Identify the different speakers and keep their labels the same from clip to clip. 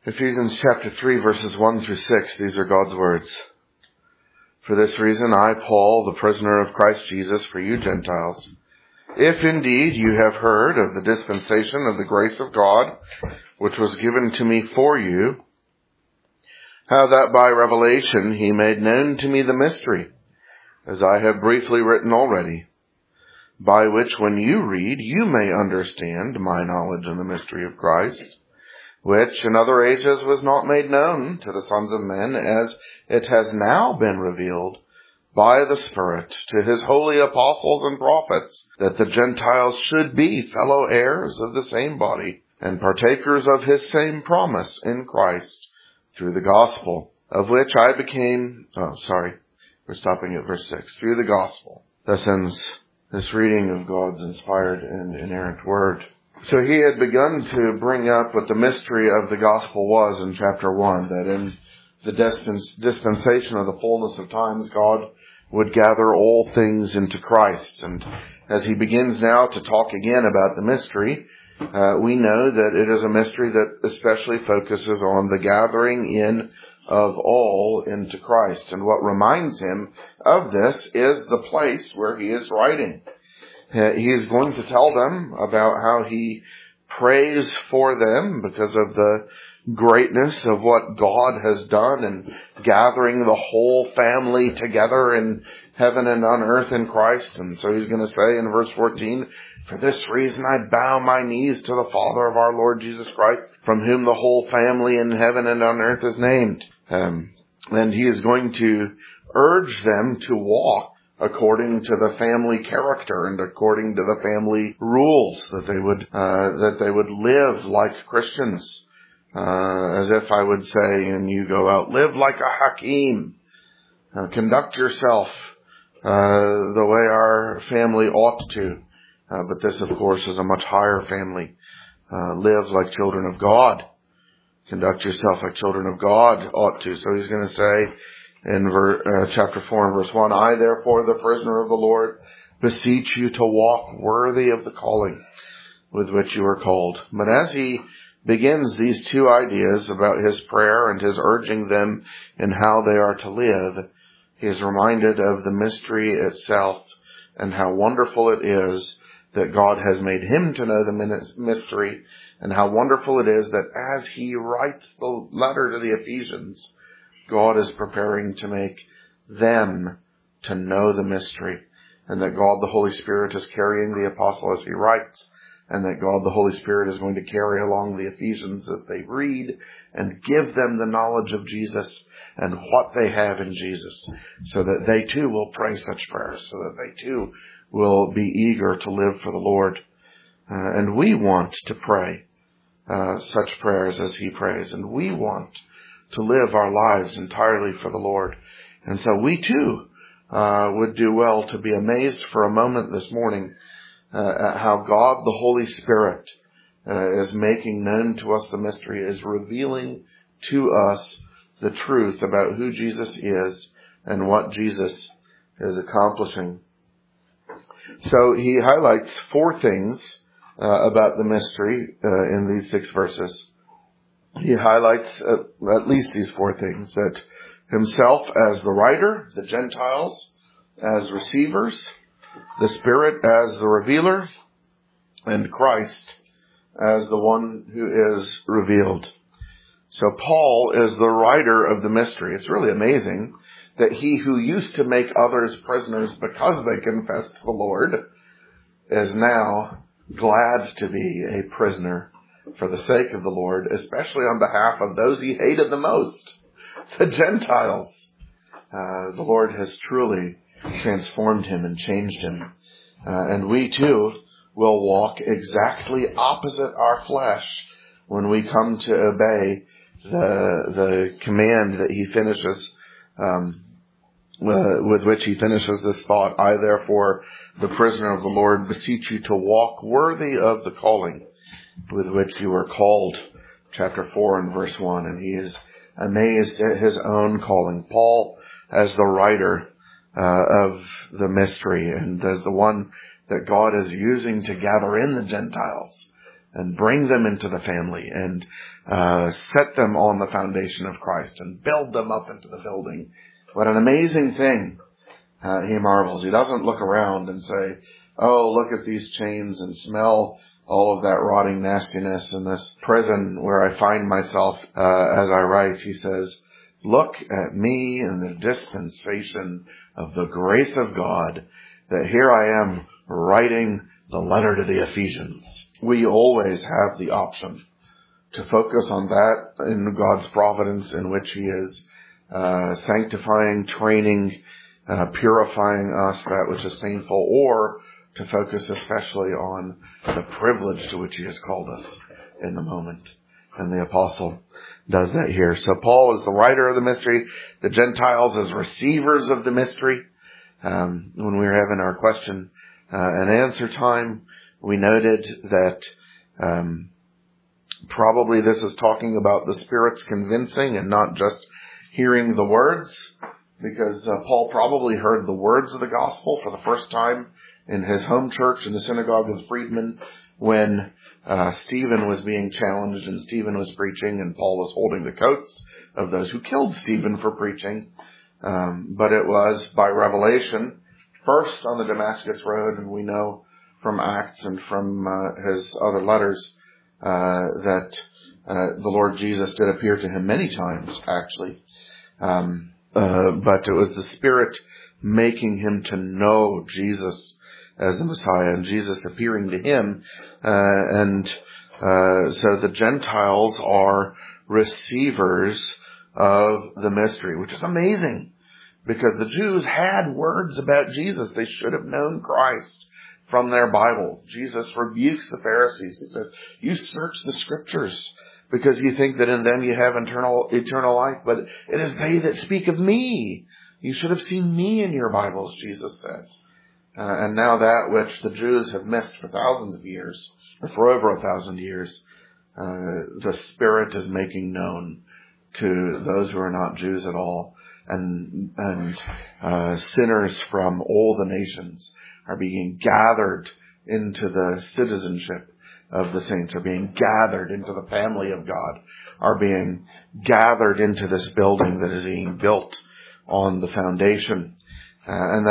Speaker 1: Ephesians chapter 3, verses 1 through 6, these are God's words. For this reason, I, Paul, the prisoner of Christ Jesus, for you Gentiles, if indeed you have heard of the dispensation of the grace of God, which was given to me for you, how that by revelation he made known to me the mystery, as I have briefly written already, by which when you read, you may understand my knowledge in the mystery of Christ, which in other ages was not made known to the sons of men, as it has now been revealed by the Spirit to his holy apostles and prophets, that the Gentiles should be fellow heirs of the same body, and partakers of his same promise in Christ, through the gospel, of which I became... we're stopping at verse 6. Through the gospel. Thus ends this reading of God's inspired and inerrant word. So he had begun to bring up what the mystery of the gospel was in chapter 1, that in the dispensation of the fullness of times, God would gather all things into Christ. And as he begins now to talk again about the mystery, we know that it is a mystery that especially focuses on the gathering in of all into Christ. And what reminds him of this is the place where he is writing. He is going to tell them about how he prays for them because of the greatness of what God has done in gathering the whole family together in heaven and on earth in Christ. And so he's going to say in verse 14, for this reason I bow my knees to the Father of our Lord Jesus Christ, from whom the whole family in heaven and on earth is named. And he is going to urge them to walk according to the family character and according to the family rules, that they would live like Christians, as if I would say, and you go out, live like a hakim, conduct yourself the way our family ought to. But this, of course, is a much higher family. Live like children of God. Conduct yourself like children of God ought to. So he's going to say in chapter 4 and verse 1, I, therefore, the prisoner of the Lord, beseech you to walk worthy of the calling with which you are called. But as he begins these two ideas about his prayer and his urging them in how they are to live, he is reminded of the mystery itself and how wonderful it is that God has made him to know the mystery, and how wonderful it is that as he writes the letter to the Ephesians, God is preparing to make them to know the mystery, and that God the Holy Spirit is carrying the apostle as he writes, and that God the Holy Spirit is going to carry along the Ephesians as they read and give them the knowledge of Jesus and what they have in Jesus, so that they too will pray such prayers, so that they too will be eager to live for the Lord. And we want to pray such prayers as he prays, and we want to live our lives entirely for the Lord. And so we too would do well to be amazed for a moment this morning at how God the Holy Spirit is making known to us the mystery, is revealing to us the truth about who Jesus is and what Jesus is accomplishing. So he highlights four things about the mystery in these 6 verses. He highlights at least these four things: that himself as the writer, the Gentiles as receivers, the Spirit as the revealer, and Christ as the one who is revealed. So Paul is the writer of the mystery. It's really amazing that he who used to make others prisoners because they confessed the Lord is now glad to be a prisoner for the sake of the Lord, especially on behalf of those he hated the most, the Gentiles. The Lord has truly transformed him and changed him. And we too will walk exactly opposite our flesh when we come to obey the command that he finishes, with which he finishes this thought. I, therefore, the prisoner of the Lord, beseech you to walk worthy of the calling with which you are called. Chapter 4 and verse 1. And he is amazed at his own calling. Paul, as the writer of the mystery, and as the one that God is using to gather in the Gentiles, and bring them into the family and set them on the foundation of Christ and build them up into the building. What an amazing thing. He marvels. He doesn't look around and say, oh, look at these chains and smell all of that rotting nastiness in this prison where I find myself as I write. He says, look at me in the dispensation of the grace of God, that here I am writing the letter to the Ephesians. We always have the option to focus on that in God's providence in which He is sanctifying, training, purifying us, that which is painful, or to focus especially on the privilege to which He has called us in the moment. And the apostle does that here. So Paul is the writer of the mystery, the Gentiles as receivers of the mystery. When we were having our question and answer time, we noted that probably this is talking about the Spirit's convincing and not just hearing the words, because Paul probably heard the words of the gospel for the first time in his home church in the synagogue of the freedmen when Stephen was being challenged and Stephen was preaching and Paul was holding the coats of those who killed Stephen for preaching. But it was by revelation, first on the Damascus Road, and we know from Acts and from his other letters that the Lord Jesus did appear to him many times, actually. But it was the Spirit making him to know Jesus as the Messiah and Jesus appearing to him. So the Gentiles are receivers of the mystery, which is amazing because the Jews had words about Jesus. They should have known Christ from their Bible. Jesus rebukes the Pharisees. He says, you search the scriptures because you think that in them you have eternal life, but it is they that speak of me. You should have seen me in your Bibles, Jesus says. And now that which the Jews have missed for thousands of years, or for over 1,000 years, the Spirit is making known to those who are not Jews at all. And sinners from all the nations are being gathered into the citizenship of the saints, are being gathered into the family of God, are being gathered into this building that is being built on the foundation. And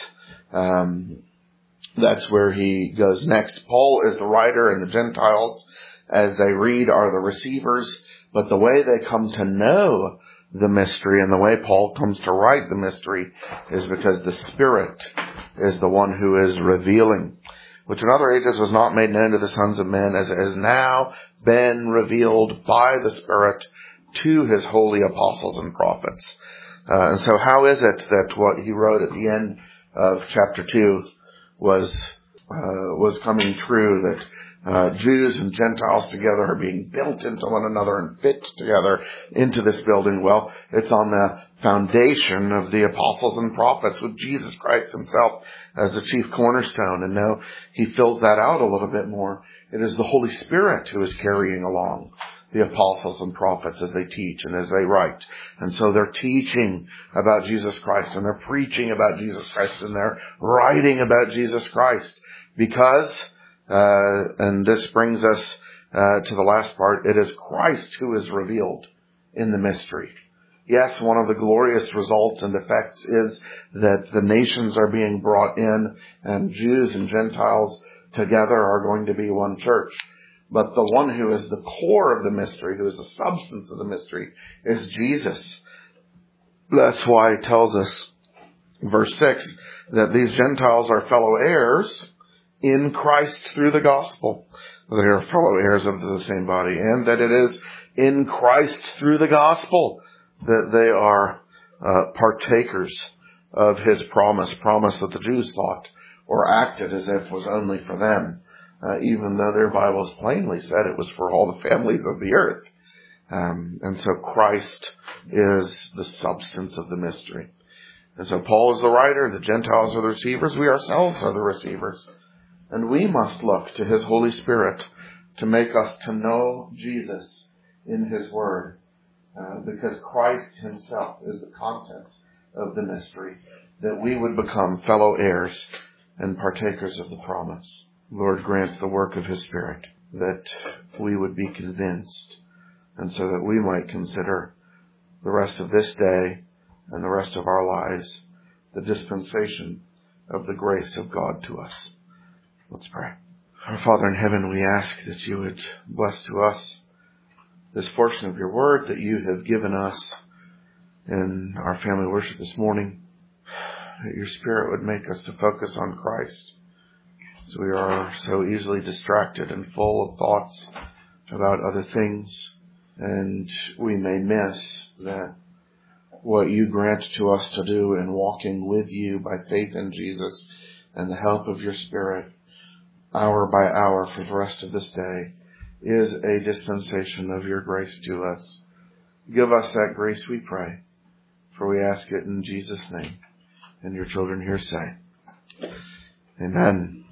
Speaker 1: that's where he goes next. Paul is the writer, and the Gentiles, as they read, are the receivers. But the way they come to know the mystery and the way Paul comes to write the mystery is because the Spirit is the one who is revealing, which in other ages was not made known to the sons of men, as it has now been revealed by the Spirit to His holy apostles and prophets. And so how is it that what he wrote at the end of chapter 2 was coming true, that Jews and Gentiles together are being built into one another and fit together into this building? Well, it's on the foundation of the apostles and prophets, with Jesus Christ Himself as the chief cornerstone. And now he fills that out a little bit more. It is the Holy Spirit who is carrying along the apostles and prophets as they teach and as they write. And so they're teaching about Jesus Christ, and they're preaching about Jesus Christ, and they're writing about Jesus Christ because, and this brings us to the last part, it is Christ who is revealed in the mystery. Yes, one of the glorious results and effects is that the nations are being brought in, and Jews and Gentiles together are going to be one church. But the one who is the core of the mystery, who is the substance of the mystery, is Jesus. That's why it tells us, verse 6, that these Gentiles are fellow heirs in Christ through the gospel. They are fellow heirs of the same body, and that it is in Christ through the gospel that they are partakers of His promise that the Jews thought or acted as if was only for them. Even though their Bibles plainly said it was for all the families of the earth. And so Christ is the substance of the mystery. And so Paul is the writer, the Gentiles are the receivers, we ourselves are the receivers. And we must look to His Holy Spirit to make us to know Jesus in His Word. Because Christ Himself is the content of the mystery, that we would become fellow heirs and partakers of the promise. Lord, grant the work of His Spirit. that we would be convinced, and so that we might consider the rest of this day and the rest of our lives the dispensation of the grace of God to us. Let's pray. Our Father in heaven, we ask that you would bless to us this portion of your word that you have given us in our family worship this morning, that your Spirit would make us to focus on Christ. So we are so easily distracted and full of thoughts about other things, and we may miss that what you grant to us to do in walking with you by faith in Jesus and the help of your Spirit, hour by hour for the rest of this day, is a dispensation of your grace to us. Give us that grace, we pray, for we ask it in Jesus' name. And your children here say, Amen.